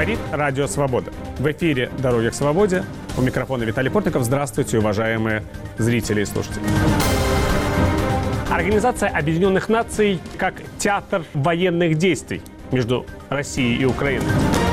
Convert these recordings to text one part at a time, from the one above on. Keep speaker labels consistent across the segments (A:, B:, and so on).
A: Говорит Радио Свобода. В эфире «Дороги к свободе». У микрофона Виталий Портников. Здравствуйте, уважаемые зрители и слушатели. Организация Объединенных Наций как театр военных действий между Россией и Украиной.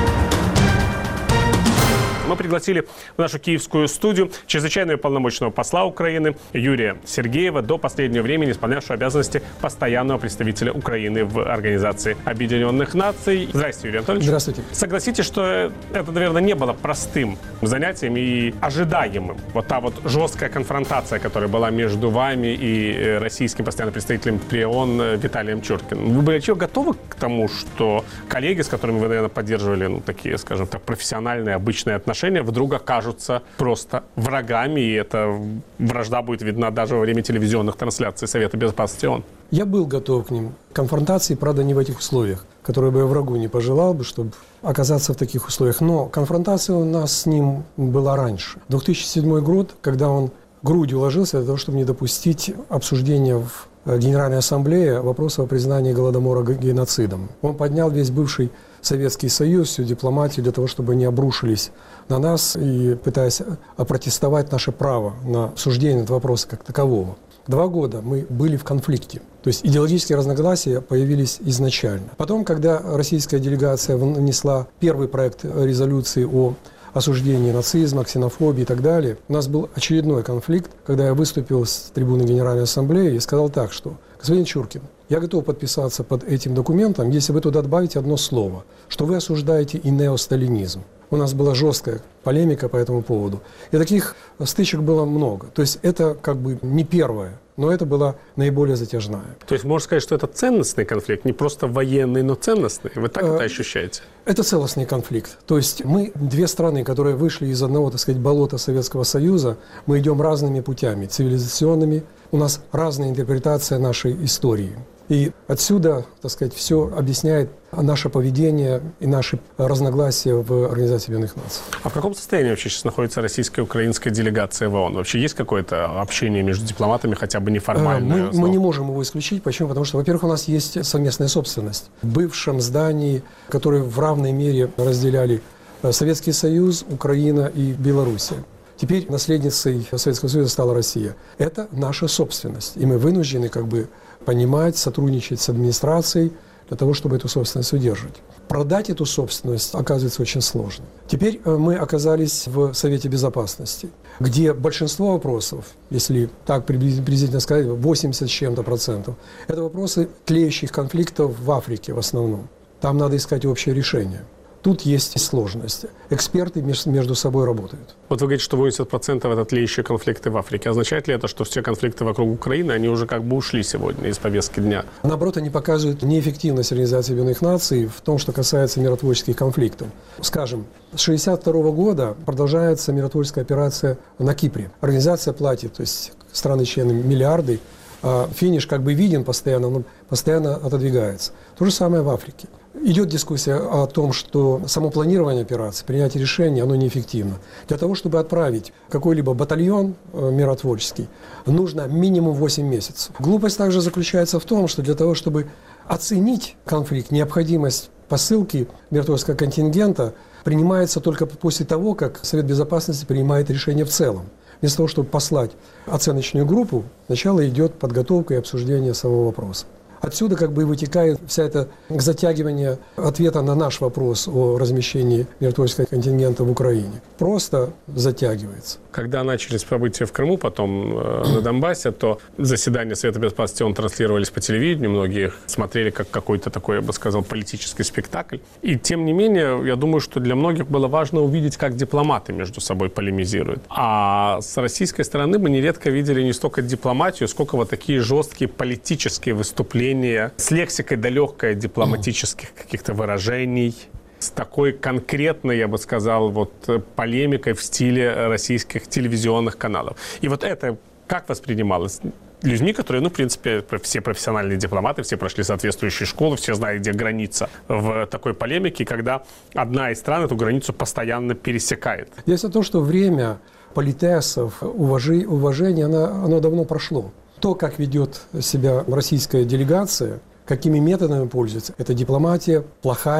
A: Мы пригласили в нашу киевскую студию чрезвычайного полномочного посла Украины Юрия Сергеева, до последнего времени исполнявшего обязанности постоянного представителя Украины в Организации Объединенных Наций. Здравствуйте, Юрий Анатольевич.
B: Здравствуйте.
A: Согласитесь, что это, наверное, не было простым занятием и ожидаемым. Вот та вот жесткая конфронтация, которая была между вами и российским постоянным представителем при ООН Виталием Чуркиным. Вы были готовы к тому, что коллеги, с которыми вы, наверное, поддерживали, такие, скажем так, профессиональные, обычные отношения, вдруг окажутся просто врагами, и эта вражда будет видна даже во время телевизионных трансляций Совета Безопасности ООН?
B: Я был готов к ним. Конфронтации, правда, не в этих условиях, которые бы я врагу не пожелал бы, чтобы оказаться в таких условиях. Но конфронтация у нас с ним была раньше. 2007 год, когда он грудью ложился для того, чтобы не допустить обсуждения в Генеральной Ассамблее вопроса о признании Голодомора геноцидом. Он поднял весь бывший Советский Союз, всю дипломатию для того, чтобы они обрушились на нас и пытаясь опротестовать наше право на обсуждение этого вопроса как такового. 2 года мы были в конфликте. То есть идеологические разногласия появились изначально. Потом, когда российская делегация внесла первый проект резолюции о осуждении нацизма, ксенофобии и так далее, у нас был очередной конфликт, когда я выступил с трибуны Генеральной Ассамблеи и сказал так, что господин Чуркин, я готов подписаться под этим документом, если вы туда добавите одно слово, что вы осуждаете и неосталинизм. У нас была жесткая полемика по этому поводу. И таких стычек было много. То есть это как бы не первое, но это была наиболее затяжная.
A: То есть можно сказать, что это ценностный конфликт, не просто военный, но ценностный? Вы так это ощущаете?
B: Это целостный конфликт. То есть мы, 2 страны, которые вышли из одного, так сказать, болота Советского Союза, мы идем разными путями, цивилизационными. У нас разная интерпретация нашей истории. И отсюда, так сказать, все объясняет наше поведение и наши разногласия в Организации Объединенных Наций.
A: А в каком состоянии вообще сейчас находится российская и украинская делегация в ООН? Вообще есть какое-то общение между дипломатами, хотя бы неформальное?
B: Мы не можем его исключить. Почему? Потому что, во-первых, у нас есть совместная собственность. В бывшем здании, которое в равной мере разделяли Советский Союз, Украина и Белоруссия. Теперь наследницей Советского Союза стала Россия. Это наша собственность. И мы вынуждены понимать, сотрудничать с администрацией для того, чтобы эту собственность удерживать. Продать эту собственность оказывается очень сложно. Теперь мы оказались в Совете Безопасности, где большинство вопросов, если так приблизительно сказать, 80 с чем-то процентов, это вопросы тлеющих конфликтов в Африке в основном. Там надо искать общее решение. Тут есть сложности. Эксперты между собой работают.
A: Вот вы говорите, что 80% это тлеющие конфликты в Африке. Означает ли это, что все конфликты вокруг Украины, они уже ушли сегодня из повестки дня?
B: Наоборот, они показывают неэффективность Организации Объединенных Наций в том, что касается миротворческих конфликтов. Скажем, с 1962 года продолжается миротворческая операция на Кипре. Организация платит, то есть страны-члены, миллиарды, а финиш виден постоянно, но постоянно отодвигается. То же самое в Африке. Идет дискуссия о том, что само планирование операции, принятие решений, оно неэффективно. Для того, чтобы отправить какой-либо батальон миротворческий, нужно минимум 8 месяцев. Глупость также заключается в том, что для того, чтобы оценить конфликт, необходимость посылки миротворческого контингента принимается только после того, как Совет Безопасности принимает решение в целом. Вместо того, чтобы послать оценочную группу, сначала идет подготовка и обсуждение самого вопроса. Отсюда и вытекает вся эта затягивание ответа на наш вопрос о размещении миротворческого контингента в Украине. Просто затягивается.
A: Когда начались события в Крыму, потом на Донбассе, то заседания Совета Безопасности транслировались по телевидению, многие смотрели как какой-то такой, я бы сказал, политический спектакль. И тем не менее, я думаю, что для многих было важно увидеть, как дипломаты между собой полемизируют. А с российской стороны мы нередко видели не столько дипломатию, сколько такие жесткие политические выступления с лексикой далекой от дипломатических каких-то выражений, с такой конкретной, я бы сказал, полемикой в стиле российских телевизионных каналов. И это как воспринималось людьми, которые, в принципе, все профессиональные дипломаты, все прошли соответствующие школы, все знают, где граница в такой полемике, когда одна из стран эту границу постоянно пересекает?
B: Дело в том, что время политесов, уважения, оно давно прошло. То, как ведет себя российская делегация, какими методами пользуется, это дипломатия плохая,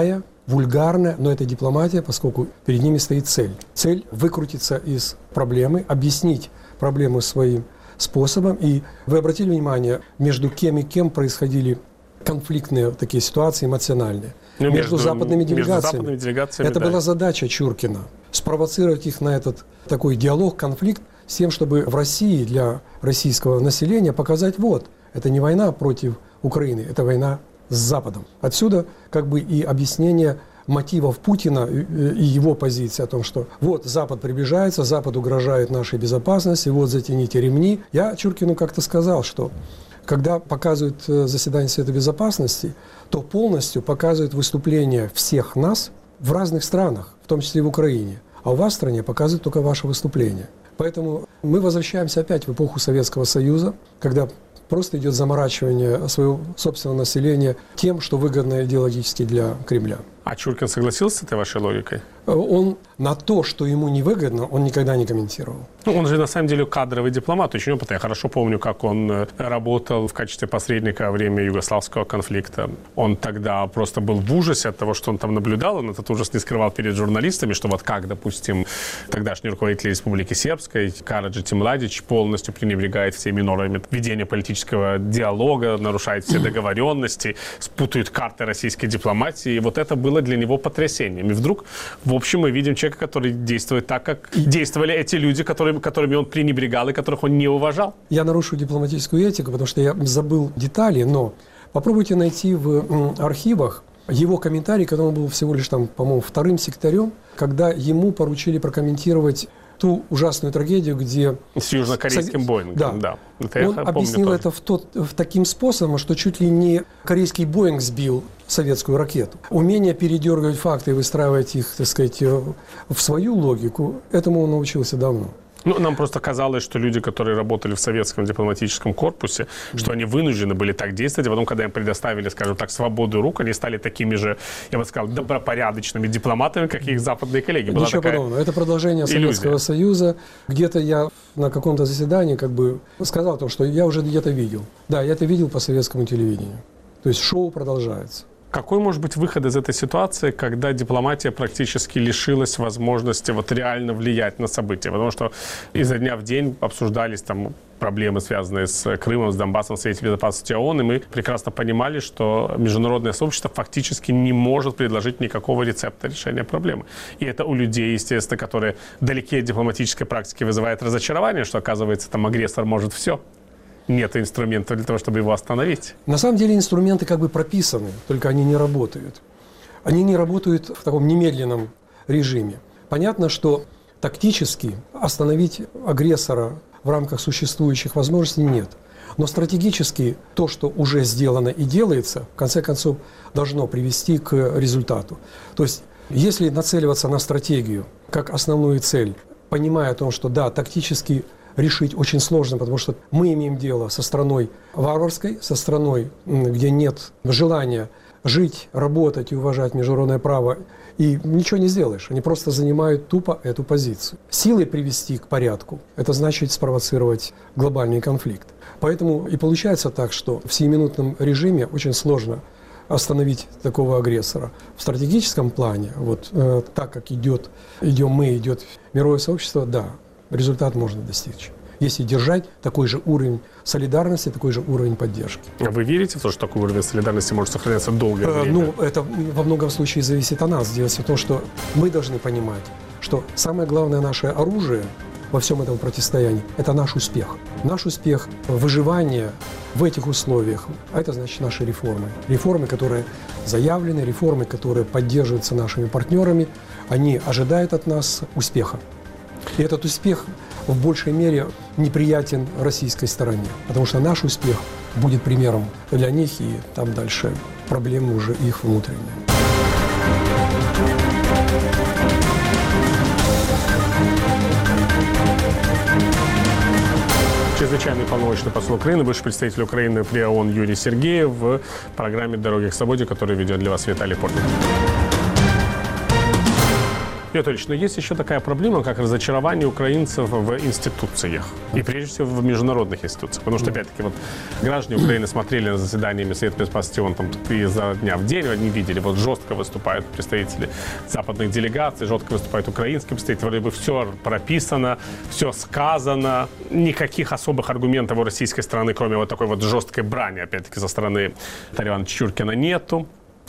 B: вульгарная, но это дипломатия, поскольку перед ними стоит цель. Цель выкрутиться из проблемы, объяснить проблему своим способом. И вы обратили внимание, между кем и кем происходили конфликтные такие ситуации эмоциональные. Между западными делегациями. Это была задача Чуркина – спровоцировать их на этот такой диалог, конфликт, с тем, чтобы в России для российского населения показать, вот, это не война против Украины, это война с Западом. Отсюда как бы и объяснение мотивов Путина и его позиции о том, что вот Запад приближается, Запад угрожает нашей безопасности, вот затяните ремни. Я Чуркину как-то сказал, что когда показывают заседание Совета Безопасности, то полностью показывают выступления всех нас в разных странах, в том числе и в Украине. А у вас в стране показывают только ваше выступление. Поэтому мы возвращаемся опять в эпоху Советского Союза, когда просто идет заморачивание своего собственного населения тем, что выгодно идеологически для Кремля.
A: А Чуркин согласился с этой вашей логикой?
B: Он на то, что ему невыгодно, он никогда не комментировал.
A: Ну, он же на самом деле кадровый дипломат, очень опытный. Я хорошо помню, как он работал в качестве посредника во время югославского конфликта. Он тогда просто был в ужасе от того, что он там наблюдал. Он этот ужас не скрывал перед журналистами, что вот как, допустим, тогдашний руководитель Республики Сербской Караджич Младич полностью пренебрегает всеми нормами ведения политического диалога, нарушает все договоренности, спутает карты российской дипломатии. И вот это было для него потрясением. И вдруг, в общем, мы видим человека, который действует так, как действовали эти люди, которыми он пренебрегал и которых он не уважал.
B: Я нарушу дипломатическую этику, потому что я забыл детали, но попробуйте найти в архивах его комментарий, когда он был всего лишь там, по-моему, вторым секретарем, когда ему поручили прокомментировать ту ужасную трагедию, где...
A: С южнокорейским Боингом, да.
B: Он объяснил это таким способом, что чуть ли не корейский Боинг сбил советскую ракету. Умение передергивать факты и выстраивать их, так сказать, в свою логику, этому он научился давно.
A: Ну, нам просто казалось, что люди, которые работали в советском дипломатическом корпусе, что они вынуждены были так действовать, а потом, когда им предоставили, скажем так, свободу рук, они стали такими же, я бы сказал, добропорядочными дипломатами, как их западные коллеги. Была
B: Ничего подобного. Это продолжение Советского Союза. Где-то я на каком-то заседании как бы сказал о том, что я уже где-то видел. Да, я это видел по советскому телевидению. То есть шоу продолжается.
A: Какой может быть выход из этой ситуации, когда дипломатия практически лишилась возможности вот реально влиять на события? Потому что изо дня в день обсуждались там проблемы, связанные с Крымом, с Донбассом в Совете Безопасности ООН, и мы прекрасно понимали, что международное сообщество фактически не может предложить никакого рецепта решения проблемы. И это у людей, естественно, которые далеки от дипломатической практики, вызывает разочарование, что, оказывается, там агрессор может все. Нет инструментов для того, чтобы его остановить.
B: На самом деле инструменты как бы прописаны, только они не работают. Они не работают в таком немедленном режиме. Понятно, что тактически остановить агрессора в рамках существующих возможностей нет. Но стратегически то, что уже сделано и делается, в конце концов, должно привести к результату. То есть, если нацеливаться на стратегию как основную цель, понимая о том, что да, тактически решить очень сложно, потому что мы имеем дело со страной варварской, со страной, где нет желания жить, работать и уважать международное право, и ничего не сделаешь. Они просто занимают тупо эту позицию. Силой привести к порядку – это значит спровоцировать глобальный конфликт. Поэтому и получается так, что в сиюминутном режиме очень сложно остановить такого агрессора. В стратегическом плане, вот так как идет мировое сообщество, да, результат можно достичь, если держать такой же уровень солидарности, такой же уровень поддержки.
A: А вы верите в то, что такой уровень солидарности может сохраняться долгое время?
B: Ну, это во многом случае зависит от нас. Дело в том, что мы должны понимать, что самое главное наше оружие во всем этом противостоянии – это наш успех. Наш успех выживания в этих условиях, а это значит наши реформы. Реформы, которые заявлены, реформы, которые поддерживаются нашими партнерами, они ожидают от нас успеха. И этот успех в большей мере неприятен российской стороне, потому что наш успех будет примером для них, и там дальше проблемы уже их внутренние.
A: Чрезвычайный полномочный посол Украины, бывший представитель Украины при ООН Юрий Сергеев в программе «Дороги к свободе», которую ведет для вас Виталий Портников. Анатольевич, но есть еще такая проблема, как разочарование украинцев в институциях. И прежде всего в международных институциях. Потому что, опять-таки, вот граждане Украины смотрели на заседаниями Совета Безопасности ООН там, изо дня в день, они видели, вот жестко выступают представители западных делегаций, жестко выступают украинские представители. Вроде бы все прописано, все сказано. Никаких особых аргументов у российской стороны, кроме вот такой вот жесткой брани, опять-таки, со стороны Виталия Ивановича Чуркина нету.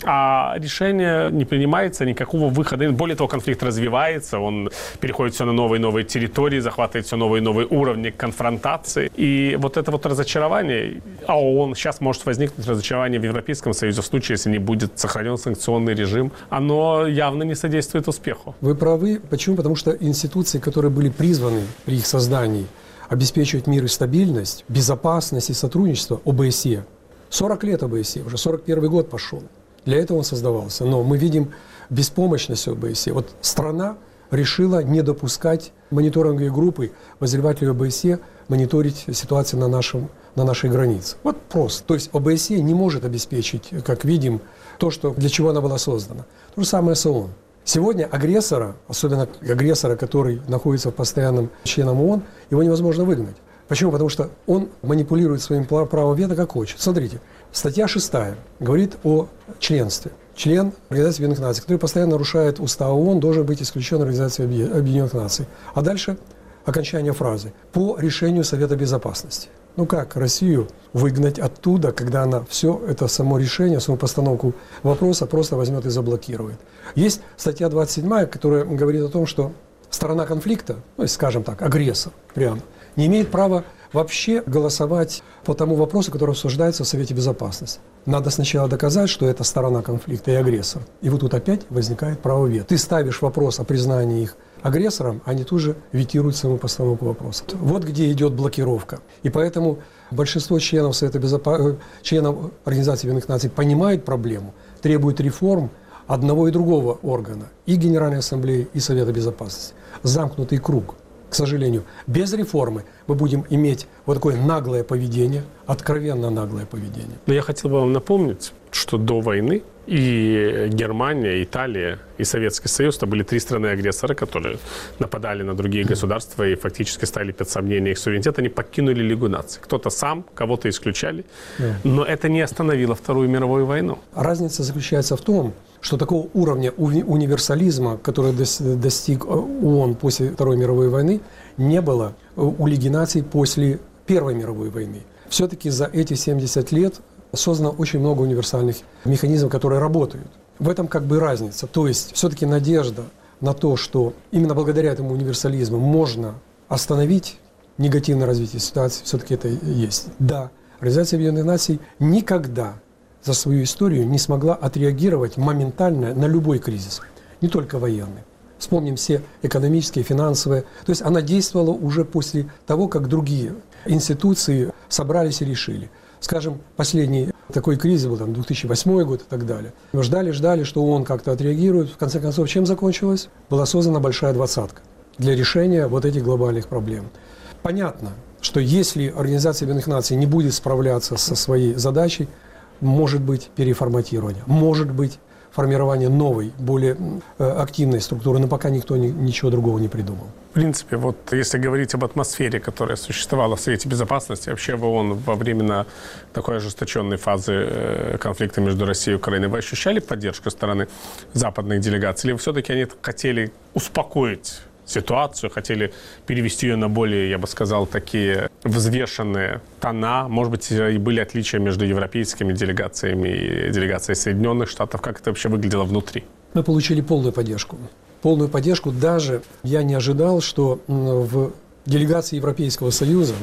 A: А решение не принимается, никакого выхода. Более того, конфликт развивается, он переходит все на новые и новые территории, захватывает все новые и новые уровни конфронтации. И вот это вот разочарование, а ООН сейчас может возникнуть разочарование в Европейском Союзе в случае, если не будет сохранен санкционный режим, оно явно не содействует успеху.
B: Вы правы. Почему? Потому что институции, которые были призваны при их создании обеспечивать мир и стабильность, безопасность и сотрудничество, ОБСЕ, 40 лет ОБСЕ, уже 41 год пошел. Для этого он создавался. Но мы видим беспомощность ОБСЕ. Вот страна решила не допускать мониторинговые группы воззревателей ОБСЕ мониторить ситуацию на нашей границе. Вот просто. То есть ОБСЕ не может обеспечить, как видим, то, для чего она была создана. То же самое с ООН. Сегодня агрессора, особенно агрессора, который находится в постоянном членом ООН, его невозможно выгнать. Почему? Потому что он манипулирует своим правом вето как хочет. Смотрите, статья 6 говорит о членстве. Член Организации Объединенных Наций, который постоянно нарушает устав ООН, должен быть исключен Организации Объединенных Наций. А дальше окончание фразы. По решению Совета Безопасности. Ну как Россию выгнать оттуда, когда она все это само решение, саму постановку вопроса просто возьмет и заблокирует? Есть статья 27, которая говорит о том, что сторона конфликта, ну, скажем так, агрессор прямо, не имеет права вообще голосовать по тому вопросу, который обсуждается в Совете Безопасности. Надо сначала доказать, что это сторона конфликта и агрессор. И вот тут опять возникает право вето. Ты ставишь вопрос о признании их агрессором, они тут же ветируют саму постановку вопроса. Вот где идет блокировка. И поэтому большинство членов членов Организации Объединенных Наций понимают проблему, требуют реформ одного и другого органа, и Генеральной Ассамблеи, и Совета Безопасности. Замкнутый круг. К сожалению, без реформы мы будем иметь вот такое наглое поведение, откровенно наглое поведение.
A: Но я хотел бы вам напомнить, что до войны и Германия, и Италия, и Советский Союз — это были три страны-агрессора, которые нападали на другие государства и фактически ставили под сомнение их суверенитет. Они покинули Лигу наций. Кто-то сам, кого-то исключали. Но это не остановило Вторую мировую войну.
B: Разница заключается в том, что такого уровня универсализма, который достиг ООН после Второй мировой войны, не было у Лиги наций после Первой мировой войны. Все-таки за эти 70 лет создано очень много универсальных механизмов, которые работают. В этом как бы разница. То есть все-таки надежда на то, что именно благодаря этому универсализму можно остановить негативное развитие ситуации, все-таки это есть. Да, Организация Объединенных Наций никогда за свою историю не смогла отреагировать моментально на любой кризис, не только военный. Вспомним все экономические, финансовые. То есть она действовала уже после того, как другие институции собрались и решили. Скажем, последний такой кризис был 2008 год и так далее. Мы ждали, что ООН как-то отреагирует. В конце концов, чем закончилось? Была создана большая двадцатка для решения вот этих глобальных проблем. Понятно, что если Организация Объединенных Наций не будет справляться со своей задачей, может быть переформатирование, может быть формирование новой, более активной структуры, но пока никто ничего другого не придумал.
A: В принципе, вот если говорить об атмосфере, которая существовала в Совете Безопасности, вообще в ООН во времена такой ожесточенной фазы конфликта между Россией и Украиной, вы ощущали поддержку стороны западных делегаций? Или все-таки они хотели успокоить ситуацию, хотели перевести ее на более, я бы сказал, такие взвешенные тона? Может быть, и были отличия между европейскими делегациями и делегацией Соединенных Штатов? Как это вообще выглядело внутри?
B: Мы получили полную поддержку. Полную поддержку. Даже я не ожидал, что в делегации Европейского Союза,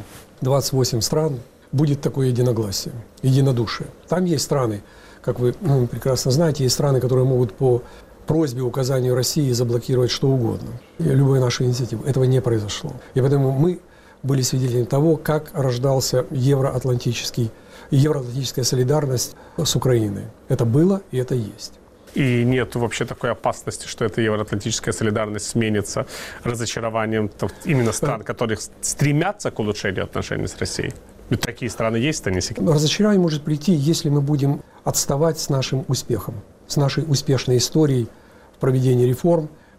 B: 28 стран, будет такое единогласие, единодушие. Там есть страны, как вы прекрасно знаете, есть страны, которые могут по просьбе, указанию России заблокировать что угодно, любую нашу инициативу. Этого не произошло. И поэтому мы были свидетелями того, как рождался евроатлантическая солидарность с Украиной. Это было и это есть.
A: И нет вообще такой опасности, что эта евроатлантическая солидарность сменится разочарованием именно стран, которые стремятся к улучшению отношений с Россией? Ведь такие страны есть, это не секрет.
B: Разочарование может прийти, если мы будем отставать с нашим успехом, с нашей успешной историей в проведении реформ,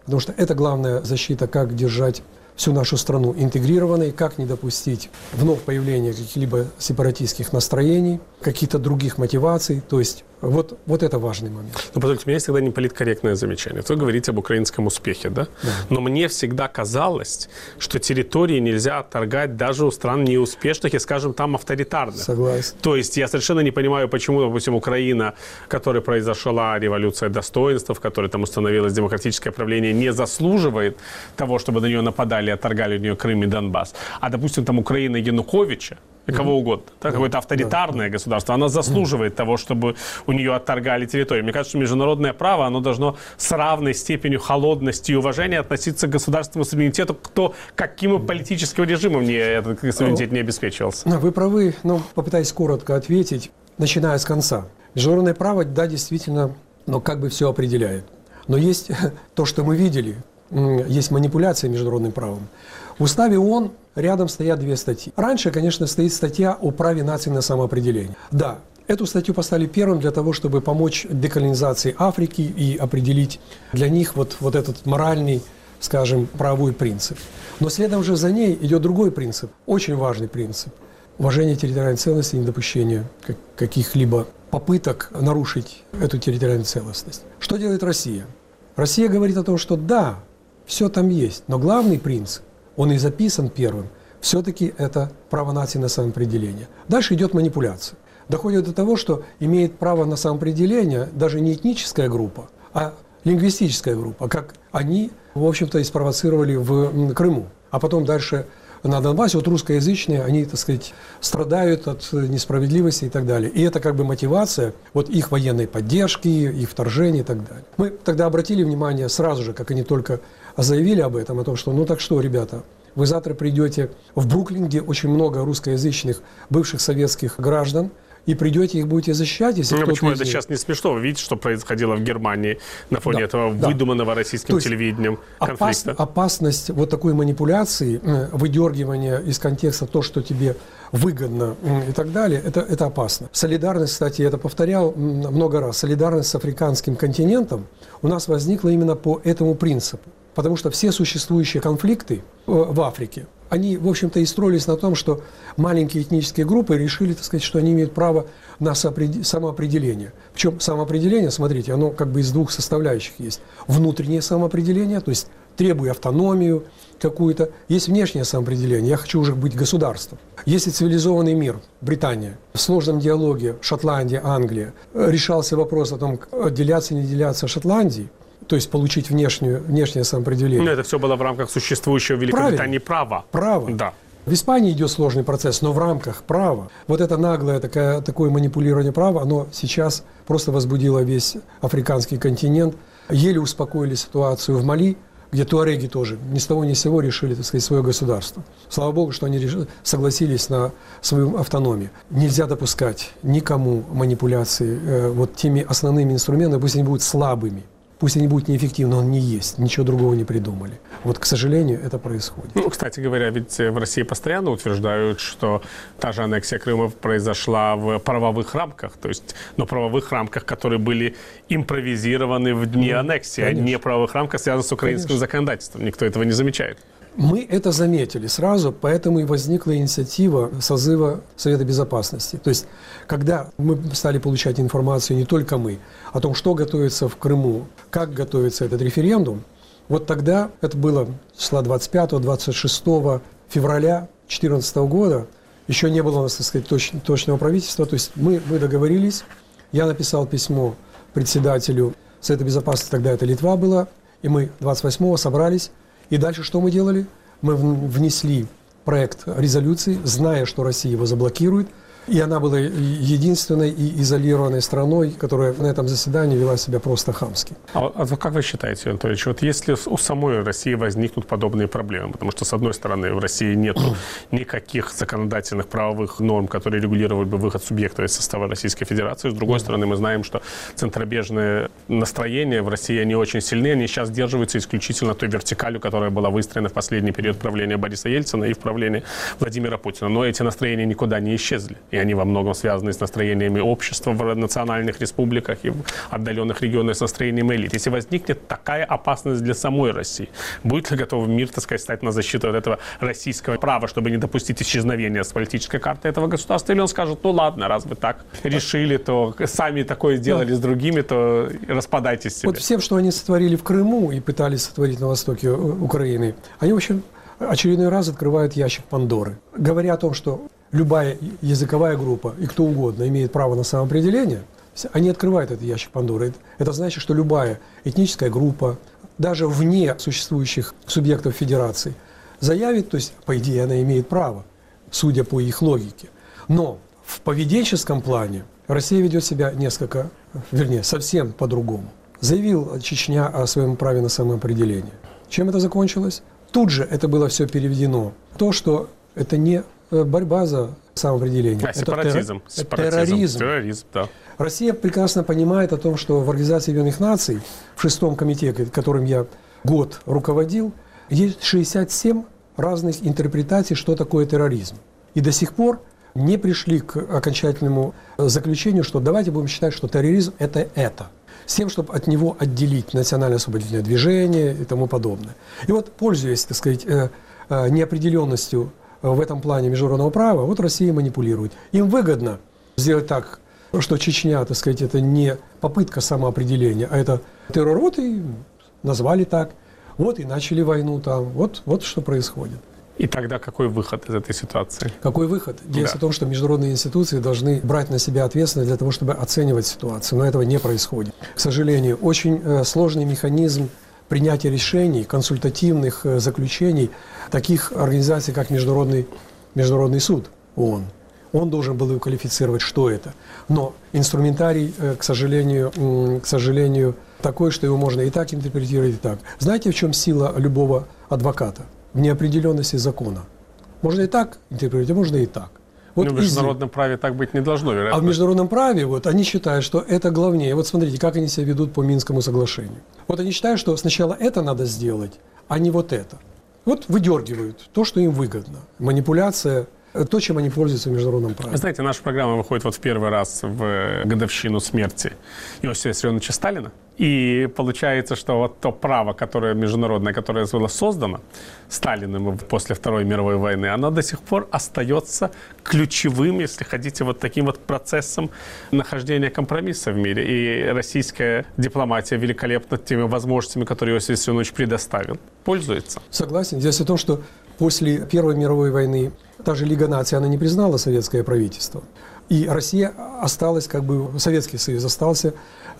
B: Потому что это главная защита, как держать всю нашу страну интегрированной, как не допустить вновь появления каких-либо сепаратистских настроений, каких-то других мотиваций. То есть вот это важный момент.
A: Но, позвольте, у меня есть всегда неполиткорректное замечание. Вы говорите об украинском успехе, да? Да. Но мне всегда казалось, что территории нельзя отторгать даже у стран неуспешных и, скажем, там авторитарных.
B: Согласен.
A: То есть я совершенно не понимаю, почему, допустим, Украина, в которой произошла революция достоинства, в которой там установилось демократическое правление, не заслуживает того, чтобы на нее нападали и отторгали у нее Крым и Донбасс. А, допустим, там Украина Януковича, кого угодно, да, какое-то авторитарное государство, она заслуживает того, чтобы у нее отторгали территорию. Мне кажется, что международное право, оно должно с равной степенью холодности и уважения относиться к государственному суверенитету, кто каким политическим режимом этот суверенитет не обеспечивался.
B: Вы правы, но попытаюсь коротко ответить, начиная с конца. Международное право, да, действительно, но как бы все определяет. Но есть то, что мы видели, есть манипуляция международным правом. В уставе ООН рядом стоят две статьи. Раньше, конечно, стоит статья о праве наций на самоопределение. Да, эту статью поставили первым для того, чтобы помочь деколонизации Африки и определить для них вот этот моральный, скажем, правовой принцип. Но следом же за ней идет другой принцип, очень важный принцип. Уважение территориальной целостности и недопущение каких-либо попыток нарушить эту территориальную целостность. Что делает Россия? Россия говорит о том, что да, все там есть, но главный принцип, он и записан первым, все-таки это право нации на самоопределение. Дальше идет манипуляция. Доходит до того, что имеет право на самоопределение даже не этническая группа, а лингвистическая группа, как они, в общем-то, и спровоцировали в Крыму. А потом дальше на Донбассе, вот русскоязычные, они, так сказать, страдают от несправедливости и так далее. И это как бы мотивация вот их военной поддержки, их вторжения и так далее. Мы тогда обратили внимание сразу же, как они только заявили об этом, о том, что ну так что, ребята, вы завтра придете в Бруклин, где очень много русскоязычных бывших советских граждан, и придете, их будете защищать, если кто-то
A: почему это сейчас не смешно? Вы видите, что происходило в Германии на фоне этого выдуманного российским телевидением конфликта?
B: Опасность вот такой манипуляции, выдергивания из контекста то, что тебе выгодно и так далее, это опасно. Солидарность, кстати, я это повторял много раз, солидарность с африканским континентом у нас возникла именно по этому принципу. Потому что все существующие конфликты в Африке, они, в общем-то, и строились на том, что маленькие этнические группы решили, так сказать, что они имеют право на самоопределение. Причем самоопределение, смотрите, оно как бы из двух составляющих есть. Внутреннее самоопределение, то есть требуя автономию какую-то. Есть внешнее самоопределение, я хочу уже быть государством. Если цивилизованный мир, Британия, в сложном диалоге Шотландия, Англия, решался вопрос о том, отделяться, не отделяться Шотландии, то есть получить внешнее самоопределение.
A: Но это все было в рамках существующего в Великобритании права.
B: Право.
A: Да.
B: В Испании идет сложный процесс, но в рамках права. Вот это наглое такое манипулирование права, оно сейчас просто возбудило весь африканский континент. Еле успокоили ситуацию в Мали, где туареги тоже ни с того ни с сего решили, так сказать, свое государство. Слава Богу, что они согласились на свою автономию. Нельзя допускать никому манипуляции вот теми основными инструментами, пусть они будут слабыми. Пусть они будут неэффективны, но он не есть, ничего другого не придумали. Вот, к сожалению, это происходит.
A: Ну, кстати говоря, ведь в России постоянно утверждают, что та же аннексия Крыма произошла в правовых рамках, то есть, но правовых рамках, которые были импровизированы в дни аннексии, а не правовых рамках, связанных с украинским законодательством. Никто этого не замечает.
B: Мы это заметили сразу, поэтому и возникла инициатива созыва Совета Безопасности. То есть, когда мы стали получать информацию, не только мы, о том, что готовится в Крыму, как готовится этот референдум, вот тогда, это было числа 25-26 февраля 2014 года, еще не было у нас, так сказать, точного правительства, то есть мы договорились, я написал письмо председателю Совета Безопасности, тогда это Литва была, и мы 28-го собрались. И дальше что мы делали? Мы внесли проект резолюции, зная, что Россия его заблокирует. И она была единственной и изолированной страной, которая на этом заседании вела себя просто хамски.
A: А как вы считаете, Анатольевич, вот если у самой России возникнут подобные проблемы, потому что, с одной стороны, в России нет никаких законодательных правовых норм, которые регулировали бы выход субъекта из состава Российской Федерации, с другой стороны, мы знаем, что центробежные настроения в России, они очень сильны, они сейчас сдерживаются исключительно той вертикалью, которая была выстроена в последний период правления Бориса Ельцина и в правлении Владимира Путина. Но эти настроения никуда не исчезли. и они во многом связаны с настроениями общества в национальных республиках и в отдаленных регионах с настроением элит. Если возникнет такая опасность для самой России, будет ли готов мир, так сказать, стать на защиту от этого российского права, чтобы не допустить исчезновения с политической карты этого государства? Или он скажет, ну ладно, раз вы так решили, то сами такое сделали с другими, то распадайтесь себе.
B: Вот всем, что они сотворили в Крыму и пытались сотворить на востоке Украины, они, в общем, очередной раз открывают ящик Пандоры. Говоря о том, что любая языковая группа и кто угодно имеет право на самоопределение, они открывают этот ящик Пандоры. Это значит, что любая этническая группа, даже вне существующих субъектов федерации, заявит, то есть, по идее, она имеет право, судя по их логике. Но в поведенческом плане Россия ведет себя совсем по-другому. Заявил Чечня о своем праве на самоопределение. Чем это закончилось? Тут же это было все переведено. То, что это не борьба за самоопределение.
A: Это сепаратизм.
B: Терроризм,
A: да.
B: Россия прекрасно понимает о том, что в Организации Объединенных Наций, в 6-м комитете, которым я год руководил, есть 67 разных интерпретаций, что такое терроризм. И до сих пор не пришли к окончательному заключению, что давайте будем считать, что терроризм – это. С тем, чтобы от него отделить национальное освободительное движение и тому подобное. И вот, пользуясь, так сказать, неопределенностью в этом плане международного права, вот Россия манипулирует. Им выгодно сделать так, что Чечня, так сказать, это не попытка самоопределения, а это террор. Вот и назвали так, вот и начали войну там, вот что происходит.
A: И тогда какой выход из этой ситуации?
B: Какой выход? Дело в том, что международные институции должны брать на себя ответственность для того, чтобы оценивать ситуацию, но этого не происходит. К сожалению, очень сложный механизм принятия решений, консультативных заключений таких организаций, как Международный суд ООН. Он должен был квалифицировать, что это. Но инструментарий, к сожалению, такой, что его можно и так интерпретировать, и так. Знаете, в чем сила любого адвоката? В неопределенности закона. Можно и так интерпретировать, можно и так.
A: Вот в международном праве так быть не должно, вероятно.
B: А в международном праве вот, они считают, что это главнее. Вот смотрите, как они себя ведут по Минскому соглашению. Вот они считают, что сначала это надо сделать, а не вот это. Вот выдергивают то, что им выгодно. Манипуляция, то, чем они пользуются в международном праве.
A: Вы знаете, наша программа выходит вот в первый раз в годовщину смерти Иосифа Виссарионовича Сталина. И получается, что вот то право, которое международное, которое было создано Сталиным после Второй мировой войны, оно до сих пор остается ключевым, если хотите, вот таким вот процессом нахождения компромисса в мире. И российская дипломатия великолепно теми возможностями, которые Иосиф Виссарионович предоставил, пользуется.
B: Согласен. Дело в том, что после Первой мировой войны та же Лига наций, она не признала советское правительство. И Россия осталась, Советский Союз остался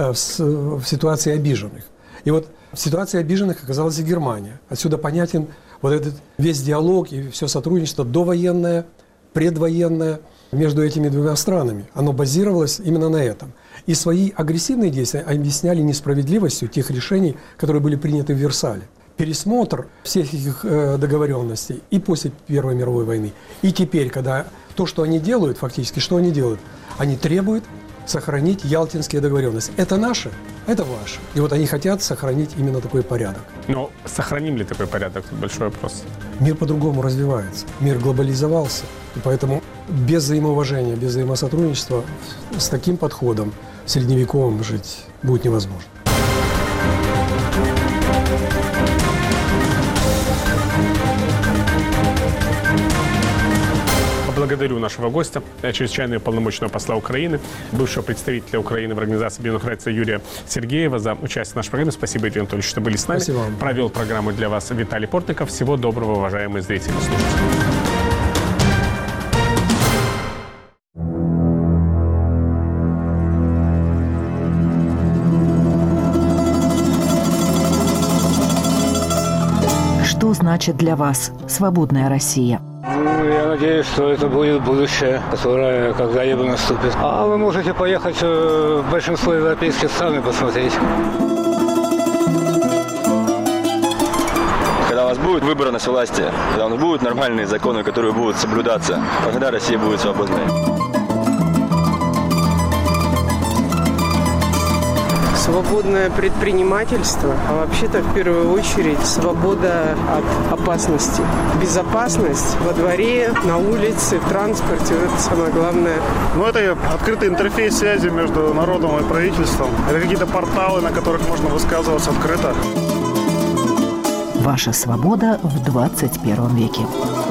B: в ситуации обиженных. И вот в ситуации обиженных оказалась и Германия. Отсюда понятен вот этот весь диалог и все сотрудничество довоенное, предвоенное между этими двумя странами. Оно базировалось именно на этом. И свои агрессивные действия объясняли несправедливостью тех решений, которые были приняты в Версале. Пересмотр всех их договоренностей и после Первой мировой войны, и теперь, когда то, что они делают, фактически, что они делают? Они требуют сохранить ялтинские договоренности. Это наше, это ваше. И вот они хотят сохранить именно такой порядок.
A: Но сохраним ли такой порядок? Это большой вопрос.
B: Мир по-другому развивается. Мир глобализовался. И поэтому без взаимоуважения, без взаимосотрудничества с таким подходом средневековым жить будет невозможно.
A: Благодарю нашего гостя, чрезвычайного полномочного посла Украины, бывшего представителя Украины в Организации Объединенных Наций Юрия Сергеева за участие в нашей программе. Спасибо, Юрий Анатольевич, что были с нами.
B: Спасибо вам.
A: Провел программу для вас Виталий Портников. Всего доброго, уважаемые зрители и слушатели.
C: Что значит для вас свободная Россия?
D: Я надеюсь, что это будет будущее, которое когда-либо наступит. А вы можете поехать в большинство европейских стран и посмотреть.
E: Когда у нас будет выборность власти, когда у нас будут нормальные законы, которые будут соблюдаться, тогда Россия будет свободной.
F: Свободное предпринимательство, а вообще-то в первую очередь свобода от опасности. Безопасность во дворе, на улице, в транспорте – это самое главное.
G: Это открытый интерфейс связи между народом и правительством. Это какие-то порталы, на которых можно высказываться открыто.
C: Ваша свобода в 21 веке.